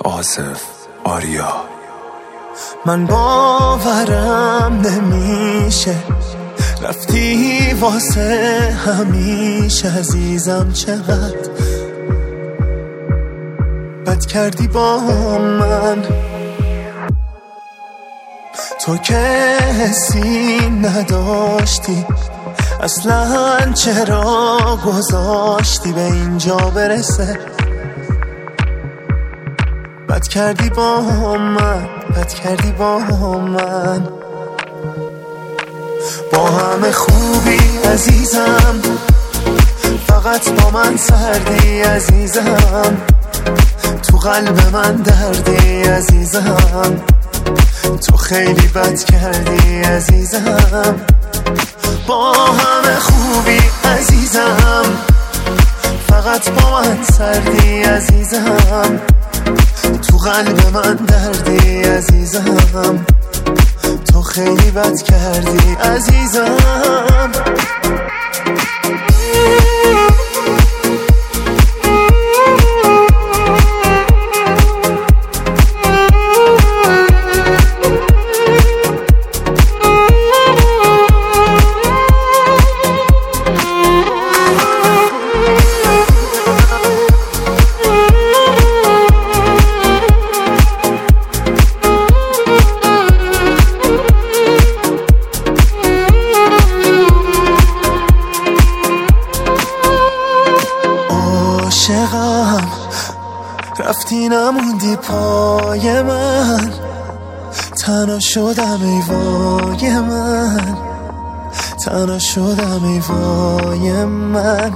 آصف آریا. من باورم نمیشه رفتی واسه همیشه عزیزم، چقدر بد کردی با من. تو که حسی نداشتی اصلا، چرا گذاشتی به اینجا برسه؟ بد کردی با من، بد کردی با من. با همه خوبی عزیزم، فقط با من سردی عزیزم. تو قلب من دردی عزیزم، تو خیلی بد کردی عزیزم. با همه خوبی عزیزم، فقط با من سردی عزیزم. تو قلب من دردی عزیزم، تو خیلی بد کردی عزیزم. عاشقم رفتی نموندی پای من، تنها شدم ای وای من، تنها شدم ای وای من.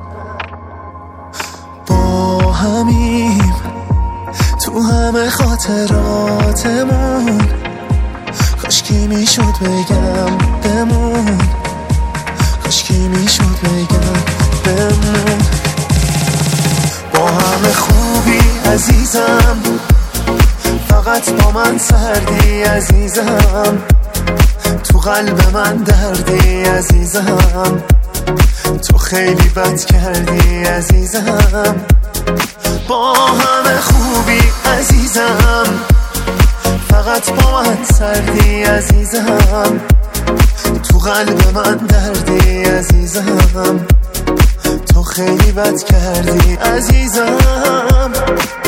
با همیم تو همه خاطراتمون، کاشکی میشد بگم بمون، کاشکی میشد بگم بمون. با همه خوبی عزیزم، فقط با من سردی عزیزم. تو قلب من دردی عزیزم، تو خیلی بد کردی عزیزم. با همه خوبی عزیزم، فقط با من سردی عزیزم. تو قلب من دردی عزیزم، تو خیلی بد کردی عزیزم.